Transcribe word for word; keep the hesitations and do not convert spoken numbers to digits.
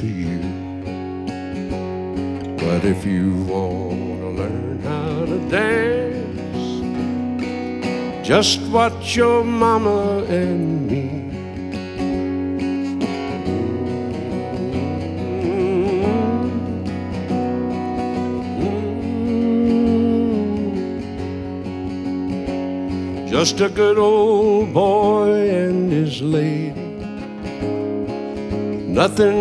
to you. But if you wanna learn how to dance, just watch your mama and me. Just a good old boy and his lady, nothing